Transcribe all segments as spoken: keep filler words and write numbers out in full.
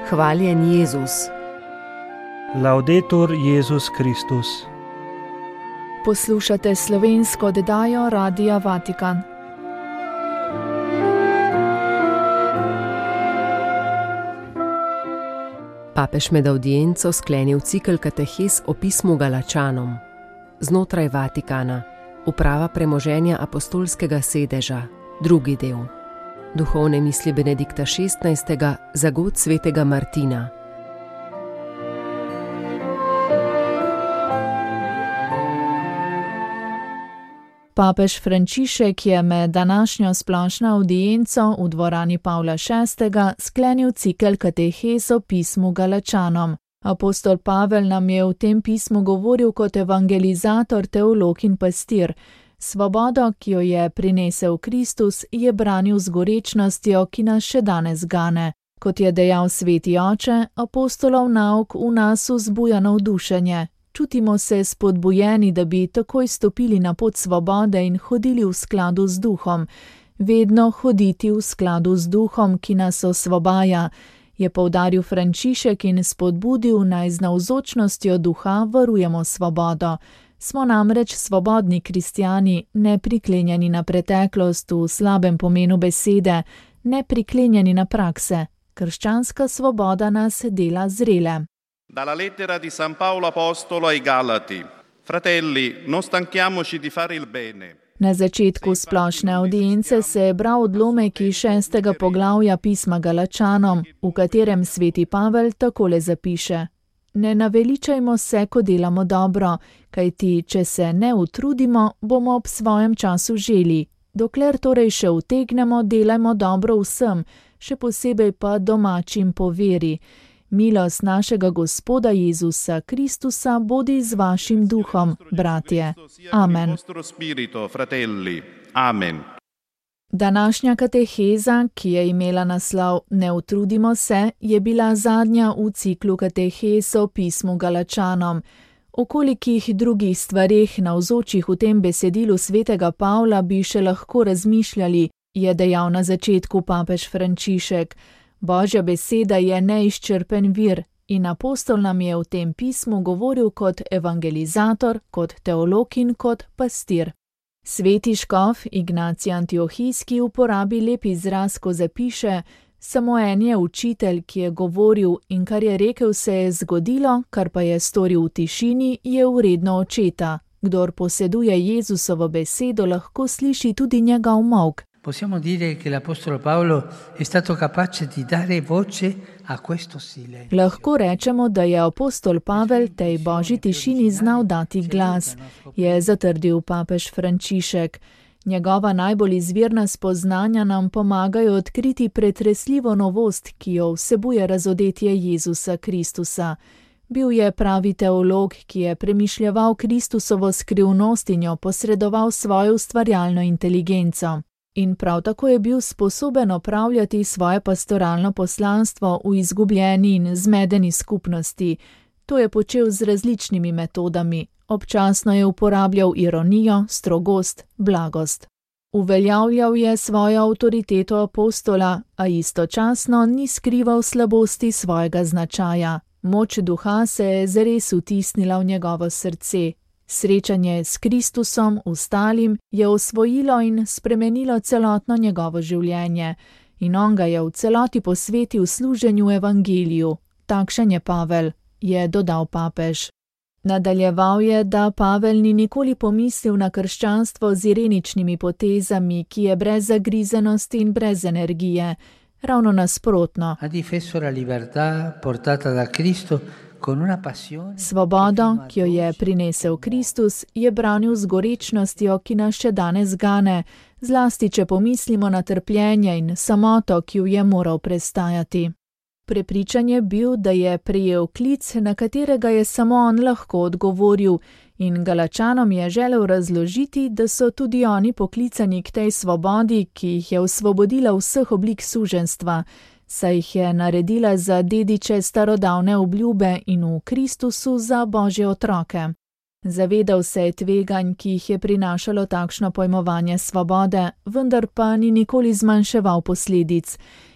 Hvaljen Jezus. Laudetur Jezus Kristus. Poslušate slovensko oddajo Radia Vatikan. Papež med avdienco sklenil cikel katehes o pismu Galačanom. Znotraj Vatikana, uprava premoženja apostolskega sedeža, drugi del. Duhovne misli Benedikta šestnajstega za god svetega Martina. Papež Frančišek je med današnjo splošno avdienco v dvorani Pavla šestega sklenil cikel katehes o pismu Galačanom. Apostol Pavel nam je v tem pismu govoril kot evangelizator, teolog in pastir. Svobodo, ki jo je prinesel Kristus, je branil z gorečnostjo, ki nas še danes gane. Kot je dejal sveti oče, apostolov nauk v nas vzbuja navdušenje. Čutimo se spodbujeni, da bi takoj stopili na pot svobode in hodili v skladu z duhom. Vedno hoditi v skladu z duhom, ki nas osvobaja, je poudaril Frančišek in spodbudil, naj z navzočnostjo duha varujemo svobodo. Smo namreč svobodni kristjani, ne priklenjeni na preteklost v slabem pomenu besede, ne priklenjeni na prakse. Krščanska svoboda nas dela zrele. Dalla lettera di San Paolo Apostolo ai Galati. Fratelli, non stanchiamoci di fare il bene. Na začetku splošne avdience se je bral odlomek iz šestega poglavja pisma Galačanom, v katerem sveti Pavel takole zapiše: Ne naveličajmo se, ko delamo dobro, kajti če se ne utrudimo, bomo ob svojem času želi. Dokler torej še utegnemo, delajmo dobro vsem, še posebej pa domačim po veri. Milost našega Gospoda Jezusa Kristusa bodi z vašim duhom, bratje. Amen. Amen. Današnja kateheza, ki je imela naslov Ne utrudimo se, je bila zadnja v ciklu katehes o pismu Galačanom. O kolikih drugih stvareh navzočih v tem besedilu svetega Pavla bi še lahko razmišljali, je dejal na začetku papež Frančišek. Božja beseda je neizčrpen vir in apostol nam je v tem pismu govoril kot evangelizator, kot teolog in kot pastir. Sveti škof Ignacij Antiohijski uporabi lep izraz, ko zapiše: Samo en je učitelj, ki je govoril in kar je rekel, se je zgodilo, kar pa je storil v tišini, je vredno očeta. Kdor poseduje Jezusovo besedo, lahko sliši tudi njegov molk. Possiamo dire che l'apostolo Paolo è stato capace di dare voce a questo silenzio. Lahko rečemo, da je apostol Pavel tej božji tišini znal dati glas, je zatrdil papež Frančišek. Njegova najbolj izvirna spoznanja nam pomagajo odkriti pretresljivo novost, ki jo vsebuje razodetje Jezusa Kristusa. Bil je pravi teolog, ki je premišljeval Kristusovo skrivnost in jo posredoval svojo ustvarjalno inteligenco. In prav tako je bil sposoben opravljati svoje pastoralno poslanstvo v izgubljeni in zmedeni skupnosti. To je počel z različnimi metodami. Občasno je uporabljal ironijo, strogost, blagost. Uveljavljal je svojo avtoriteto apostola, a istočasno ni skrival slabosti svojega značaja. Moč duha se je zares vtisnila v njegovo srce. Srečanje s Kristusom, ostalim, je osvojilo in spremenilo celotno njegovo življenje in on ga je v celoti posvetil služenju evangeliju. Takšen je Pavel, je dodal papež. Nadaljeval je, da Pavel ni nikoli pomislil na krščanstvo z ireničnimi potezami, ki je brez zagrizenosti in brez energije. Ravno nasprotno. Ha difeso la libertà portata da Cristo. Svobodo, ki jo je prinesel Kristus, je branil z gorečnostjo, ki nas še danes gane, zlasti če pomislimo na trpljenje in samoto, ki jo je moral prestajati. Prepričan je bil, da je prejel klic, na katerega je samo on lahko odgovoril, in Galačanom je želel razložiti, da so tudi oni poklicani k tej svobodi, ki jih je osvobodila vseh oblik suženjstva, saj jih je naredila za dediče starodavne obljube in v Kristusu za Božje otroke. Zavedal se je tveganj, ki jih je prinašalo takšno pojmovanje svobode, vendar pa ni nikoli zmanjševal posledic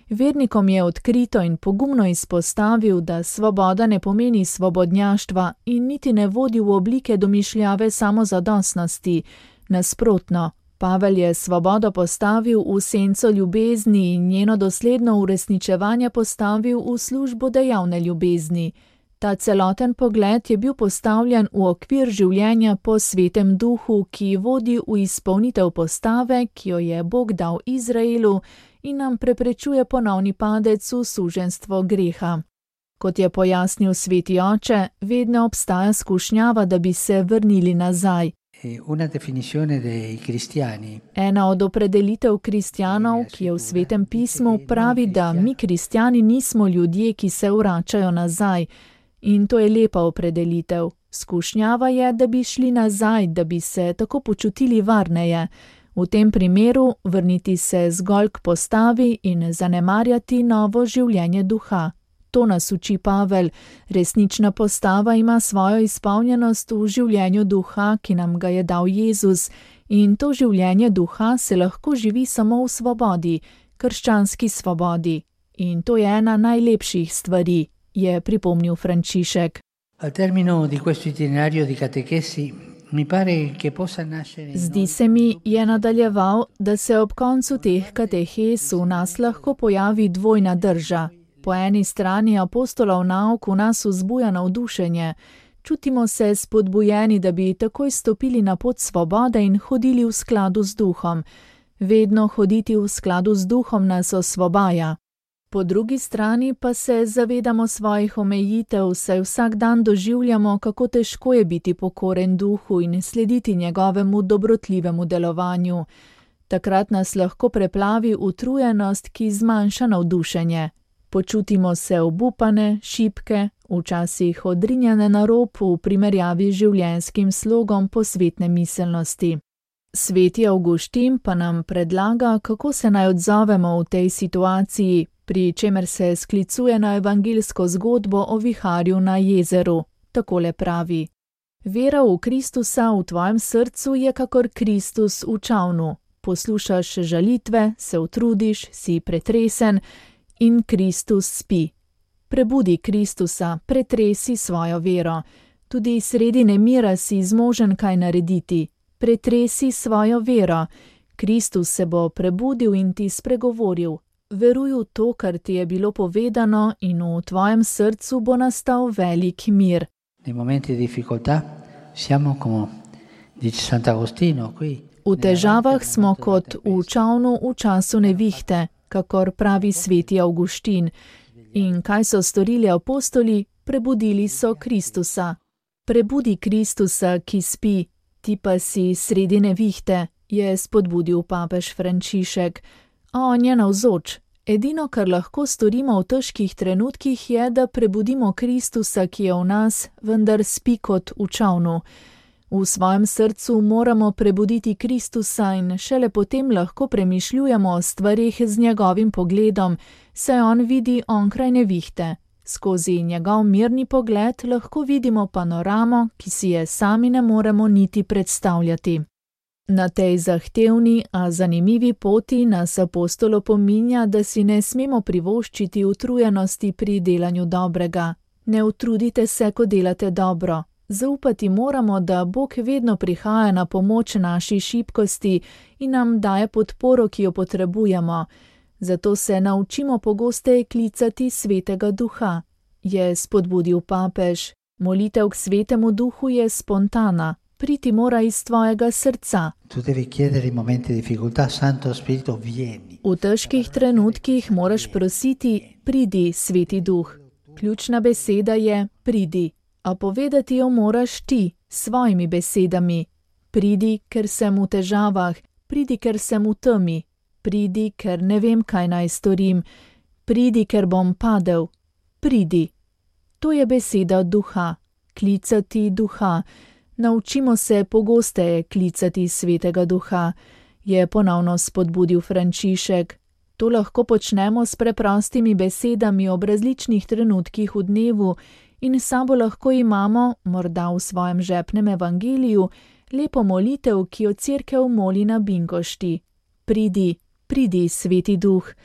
Vernikom je odkrito in pogumno izpostavil, da svoboda ne pomeni svobodnjaštva in niti ne vodi v oblike domišljave samozadostnosti. Nasprotno, Pavel je svobodo postavil v senco ljubezni in njeno dosledno uresničevanje postavil v službo dejavne ljubezni. Ta celoten pogled je bil postavljen v okvir življenja po svetem duhu, ki vodi v izpolnitev postave, ki jo je Bog dal Izraelu in nam preprečuje ponovni padec v suženjstvo greha. Kot je pojasnil sveti oče, vedno obstaja skušnjava, da bi se vrnili nazaj. Una definizione dei cristiani. Ena od opredelitev kristjanov, ki je v svetem pismu, pravi, da mi kristjani nismo ljudje, ki se vračajo nazaj. In to je lepa opredelitev. Skušnjava je, da bi šli nazaj, da bi se tako počutili varneje. V tem primeru vrniti se zgolj k postavi in zanemarjati novo življenje duha. To nas uči Pavel. Resnična postava ima svojo izpolnjenost v življenju duha, ki nam ga je dal Jezus. In to življenje duha se lahko živi samo v svobodi, krščanski svobodi. In to je ena najlepših stvari, je pripomnil Frančišek. Al termino di questo itinerario di catechesi mi pare che possa nascere. Zdi se mi, je nadaljeval, da se ob koncu teh katehes v nas lahko pojavi dvojna drža. Po eni strani apostolov nauk v nas vzbuja navdušenje. Čutimo se spodbujeni, da bi takoj stopili na pot svobode in hodili v skladu z duhom. Vedno hoditi v skladu z duhom nas osvobaja. Po drugi strani pa se zavedamo svojih omejitev, saj vsak dan doživljamo, kako težko je biti pokoren duhu in slediti njegovemu dobrotljivemu delovanju. Takrat nas lahko preplavi utrujenost, ki zmanjša navdušenje. Počutimo se obupane, šibke, včasih odrinjene na rob v primerjavi z življenjskim slogom posvetne miselnosti. Sveti Avguštin pa nam predlaga, kako se naj odzovemo v tej situaciji, pri čemer se sklicuje na evangeljsko zgodbo o viharju na jezeru. Takole pravi: Vera v Kristusa v tvojem srcu je kakor Kristus v čavnu. Poslušaš žalitve, se utrudiš, si pretresen in Kristus spi. Prebudi Kristusa, pretresi svojo vero. Tudi sredi nemira si zmožen kaj narediti. Pretresi svojo vero. Kristus se bo prebudil in ti spregovoril. Veruj v to, kar ti je bilo povedano, in v tvojem srcu bo nastal velik mir. Nei momenti di difficoltà siamo come dice Sant'Agostino qui. V težavah smo kot v čavnu v času nevihte, kakor pravi sveti Avguštin. In kaj so storili apostoli? Prebudili so Kristusa. Prebudi Kristusa, ki spi, ti pa si sredi nevihte, je spodbudil papež Frančišek. A on je navzoč. Edino, kar lahko storimo v težkih trenutkih, je, da prebudimo Kristusa, ki je v nas, vendar spi kot v čavnu. V svojem srcu moramo prebuditi Kristusa in šele potem lahko premišljujemo o stvarih z njegovim pogledom, saj on vidi onkraj nevihte. Skozi njegov mirni pogled lahko vidimo panoramo, ki si je sami ne moremo niti predstavljati. Na tej zahtevni, a zanimivi poti nas apostol opominja, da si ne smemo privoščiti utrujenosti pri delanju dobrega. Ne utrudite se, ko delate dobro. Zaupati moramo, da Bog vedno prihaja na pomoč naši šibkosti in nam daje podporo, ki jo potrebujemo. Zato se naučimo pogosteje klicati svetega duha. Je spodbudil papež. Molitev k svetemu duhu je spontana. Priti mora iz tvojega srca. Tu devi chiedere in momenti di difficoltà, Santo Spirito, vieni. V težkih trenutkih moraš prositi, pridi, sveti duh. Ključna beseda je pridi. A povedati jo moraš ti, svojimi besedami. Pridi, ker sem v težavah, pridi, ker sem v temi, pridi, ker ne vem, kaj naj storim, pridi, ker bom padel, pridi. To je beseda duha, klicati duha. Naučimo se pogosteje klicati svetega duha, je ponovno spodbudil Frančišek. To lahko počnemo s preprostimi besedami ob različnih trenutkih v dnevu, in sabo lahko imamo, morda v svojem žepnem evangeliju, lepo molitev, ki jo cerkev moli na binkošti. Pridi, pridi, sveti duh.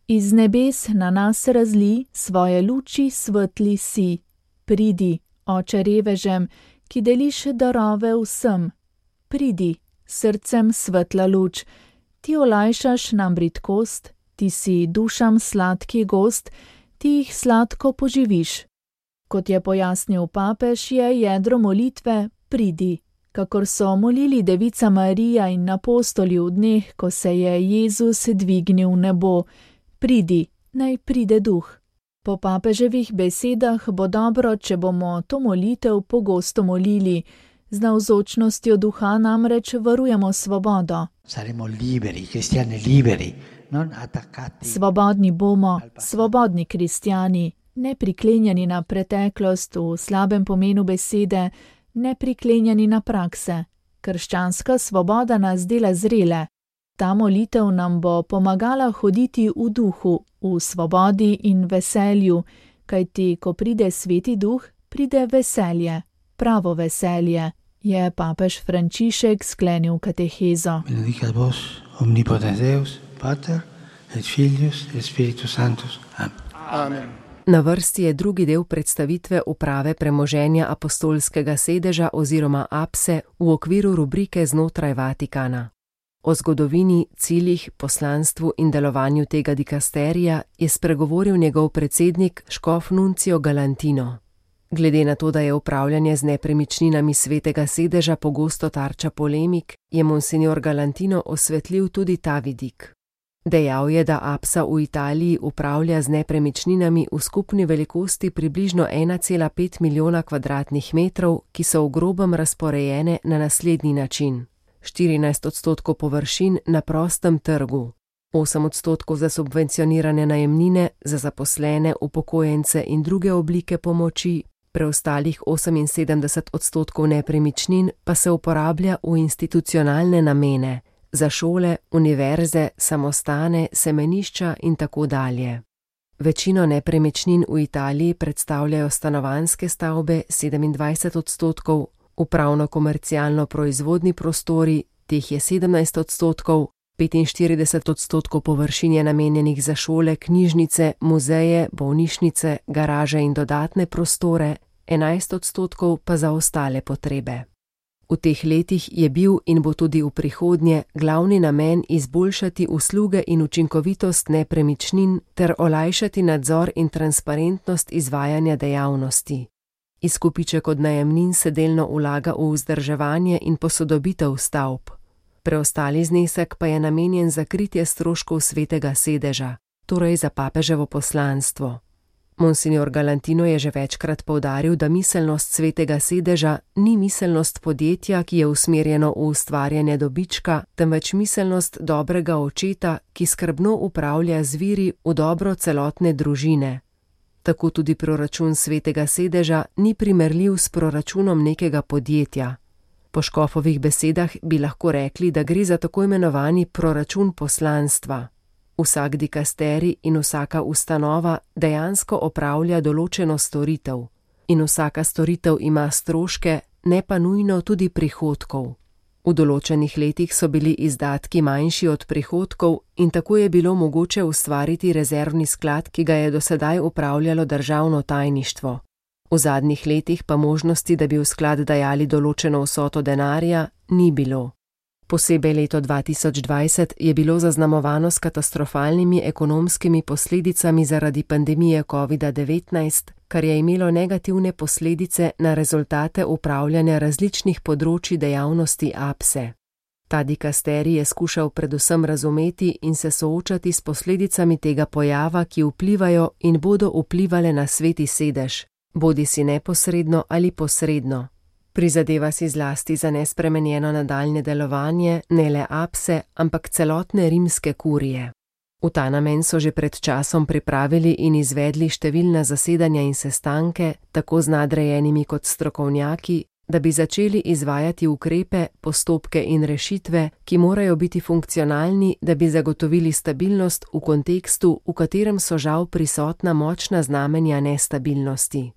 Iz nebes na nas razli, svoje luči svetli si. Pridi, Oče revežem, ki deliš darove vsem. Pridi, srcem svetla luč, ti olajšaš nam bridkost, ti si dušam sladki gost, ti jih sladko poživiš. Kot je pojasnil papež, je jedro molitve pridi, kakor so molili Devica Marija in apostoli v dneh, ko se je Jezus dvignil v nebo. Pridi, naj pride duh. Po papeževih besedah bo dobro, če bomo to molitev pogosto molili. Z navzočnostjo duha namreč varujemo svobodo. Saremo liberi, kristjani liberi, non attaccati. Svobodni bomo, svobodni kristjani, ne priklenjeni na preteklost v slabem pomenu besede, ne priklenjeni na prakse. Krščanska svoboda nas dela zrele. Ta molitev nam bo pomagala hoditi v duhu, v svobodi in veselju, kajti ko pride Sveti duh, pride veselje, pravo veselje, je papež Frančišek sklenil katehezo. Benedicat vos, omnipotens Deus, Pater, et Filius, et Spiritus Sanctus. Amen. Amen. Na vrsti je drugi del predstavitve uprave premoženja apostolskega sedeža oziroma apse v okviru rubrike Znotraj Vatikana. O zgodovini, ciljih, poslanstvu in delovanju tega dikasterija je spregovoril njegov predsednik škof Nuncio Galantino. Glede na to, da je upravljanje z nepremičninami svetega sedeža pogosto tarča polemik, je monsignor Galantino osvetlil tudi ta vidik. Dejal je, da apsa v Italiji upravlja z nepremičninami v skupni velikosti približno ena cela pet milijona kvadratnih metrov, ki so v grobem razporejene na naslednji način. štirinajst odstotkov površin na prostem trgu, osem odstotkov za subvencionirane najemnine, za zaposlene, upokojence in druge oblike pomoči, preostalih oseminsedemdeset odstotkov nepremičnin pa se uporablja v institucionalne namene, za šole, univerze, samostane, semenišča in tako dalje. Večino nepremičnin v Italiji predstavljajo stanovanjske stavbe, sedemindvajset odstotkov, upravno-komercialno proizvodni prostori, teh je sedemnajst odstotkov, petinštirideset odstotkov površin je namenjenih za šole, knjižnice, muzeje, bolnišnice, garaže in dodatne prostore, enajst odstotkov pa za ostale potrebe. V teh letih je bil in bo tudi v prihodnje glavni namen izboljšati usluge in učinkovitost nepremičnin ter olajšati nadzor in transparentnost izvajanja dejavnosti. Izkupiček od najemnin se delno vlaga v vzdrževanje in posodobitev stavb. Preostali znesek pa je namenjen za kritje stroškov svetega sedeža, torej za papeževo poslanstvo. Monsignor Galantino je že večkrat poudaril, da miselnost svetega sedeža ni miselnost podjetja, ki je usmerjeno v ustvarjanje dobička, temveč miselnost dobrega očeta, ki skrbno upravlja z viri v dobro celotne družine. Tako tudi proračun svetega sedeža ni primerljiv s proračunom nekega podjetja. Po škofovih besedah bi lahko rekli, da gre za tako imenovani proračun poslanstva. Vsak dikasterij in vsaka ustanova dejansko opravlja določeno storitev. In vsaka storitev ima stroške, ne pa nujno tudi prihodkov. V določenih letih so bili izdatki manjši od prihodkov in tako je bilo mogoče ustvariti rezervni sklad, ki ga je do sedaj upravljalo državno tajništvo. V zadnjih letih pa možnosti, da bi v sklad dajali določeno vsoto denarja, ni bilo. Posebej leto dva tisoč dvajset je bilo zaznamovano s katastrofalnimi ekonomskimi posledicami zaradi pandemije covida devetnajst, kar je imelo negativne posledice na rezultate upravljanja različnih področij dejavnosti apse. Ta dikasterij je skušal predvsem razumeti in se soočati s posledicami tega pojava, ki vplivajo in bodo vplivale na sveti sedež, bodisi neposredno ali posredno. Prizadeva si zlasti za nespremenjeno nadaljnje delovanje ne le apse, ampak celotne rimske kurije. V ta namen so že pred časom pripravili in izvedli številna zasedanja in sestanke, tako z nadrejenimi kot strokovnjaki, da bi začeli izvajati ukrepe, postopke in rešitve, ki morajo biti funkcionalni, da bi zagotovili stabilnost v kontekstu, v katerem so žal prisotna močna znamenja nestabilnosti.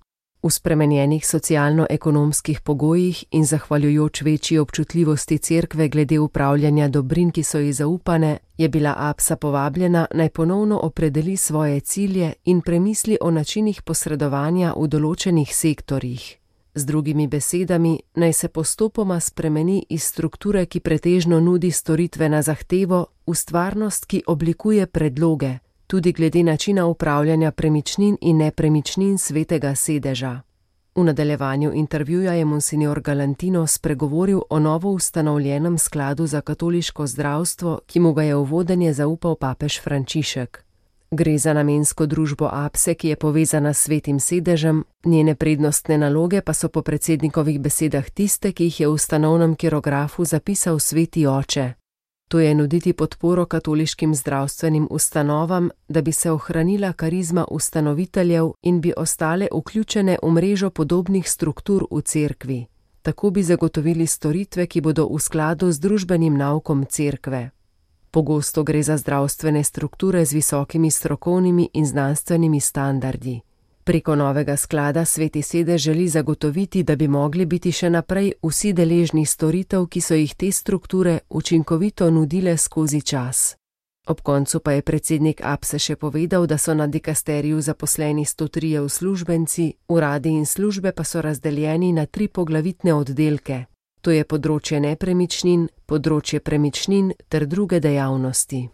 V spremenjenih socialno-ekonomskih pogojih in zahvaljujoč večji občutljivosti cerkve glede upravljanja dobrin, ki so ji zaupane, je bila Apsa povabljena, naj ponovno opredeli svoje cilje in premisli o načinih posredovanja v določenih sektorjih. Z drugimi besedami, naj se postopoma spremeni iz strukture, ki pretežno nudi storitve na zahtevo, v stvarnost, ki oblikuje predloge, tudi glede načina upravljanja premičnin in nepremičnin svetega sedeža. V nadaljevanju intervjuja je monsignor Galantino spregovoril o novo ustanovljenem skladu za katoliško zdravstvo, ki mu ga je v vodenje zaupal papež Frančišek. Gre za namensko družbo Apse, ki je povezana s svetim sedežem, njene prednostne naloge pa so po predsednikovih besedah tiste, ki jih je v ustanovnem kirografu zapisal sveti oče. To je nuditi podporo katoliškim zdravstvenim ustanovam, da bi se ohranila karizma ustanoviteljev in bi ostale vključene v mrežo podobnih struktur v cerkvi. Tako bi zagotovili storitve, ki bodo v skladu z družbenim naukom cerkve. Pogosto gre za zdravstvene strukture z visokimi strokovnimi in znanstvenimi standardi. Preko novega sklada sveti sedež želi zagotoviti, da bi mogli biti še naprej vsi deležni storitev, ki so jih te strukture učinkovito nudile skozi čas. Ob koncu pa je predsednik Apse še povedal, da so na dikasteriju zaposleni sto trije uslužbenci, uradi in službe pa so razdeljeni na tri poglavitne oddelke. To je področje nepremičnin, področje premičnin ter druge dejavnosti.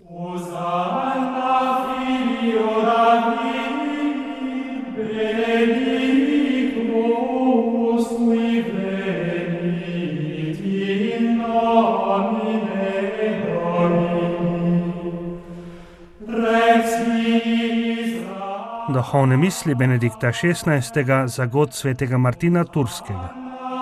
Duhovne misli Benedikta šestnajstega za god svetega Martina Turskega.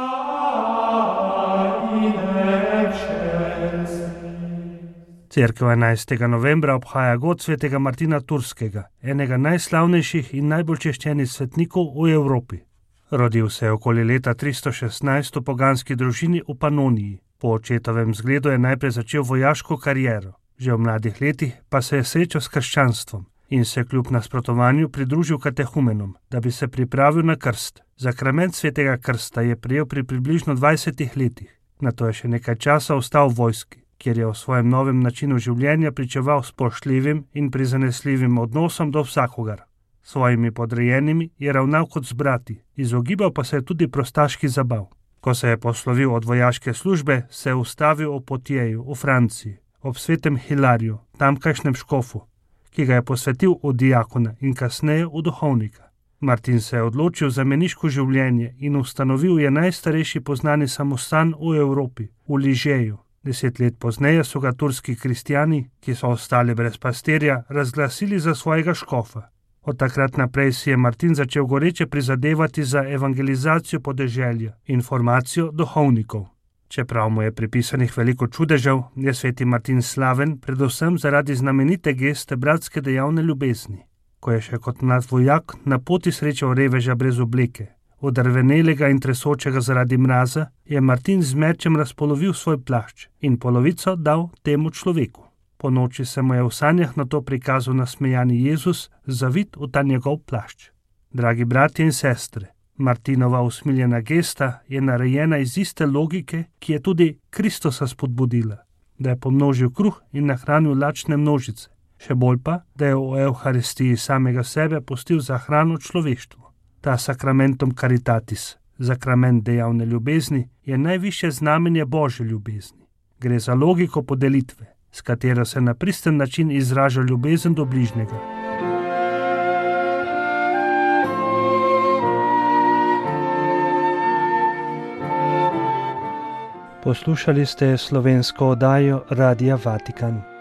Cerkev enajstega novembra obhaja god svetega Martina Turskega, enega najslavnejših in najbolj češčenih svetnikov v Evropi. Rodil se je okoli leta tristo šestnajst v poganski družini v Panoniji. Po očetovem zgledu je najprej začel vojaško kariero. Že v mladih letih pa se je srečal s krščanstvom in se kljub nasprotovanju pridružil katehumenom, da bi se pripravil na krst. Zakrament svetega krsta je prejel pri približno dvajsetih letih. Nato je še nekaj časa ostal v vojski, kjer je o svojem novem načinu življenja pričeval spoštljivim in prizanesljivim odnosom do vsakogar. Svojimi podrejenimi je ravnal kot z brati, izogibal pa se je tudi prostaški zabav. Ko se je poslovil od vojaške službe, se je ustavil v Potjeju v Franciji, ob svetem Hilariju, tamkajšnjem škofu, ki ga je posvetil v diakona in kasneje v duhovnika. Martin se je odločil za meniško življenje in ustanovil je najstarejši poznani samostan v Evropi, v Ližeju. Deset let pozneje so ga turski kristjani, ki so ostali brez pastirja, razglasili za svojega škofa. Od takrat naprej si je Martin začel goreče prizadevati za evangelizacijo podeželja in formacijo duhovnikov. Čeprav mu je pripisanih veliko čudežev, je sveti Martin slaven predvsem zaradi znamenite geste bratske dejavne ljubezni. Ko je še kot mlad vojak na poti srečal reveža brez obleke, odrvenelega in tresočega zaradi mraza, je Martin z mečem razpolovil svoj plašč in polovico dal temu človeku. Po noči se mu je v sanjah na to prikazal nasmejani Jezus, zavit v ta njegov plašč. Dragi bratje in sestre, Martinova usmiljena gesta je narejena iz iste logike, ki je tudi Kristusa spodbudila, da je pomnožil kruh in nahranil lačne množice, še bolj pa, da je v Evharistiji samega sebe pustil za hrano človeštvu. Ta sakramentum caritatis, sakrament dejavne ljubezni, je najvišje znamenje Božje ljubezni. Gre za logiko podelitve, s katero se na pristen način izraža ljubezen do bližnjega. Poslušali ste slovensko oddajo Radia Vatikan.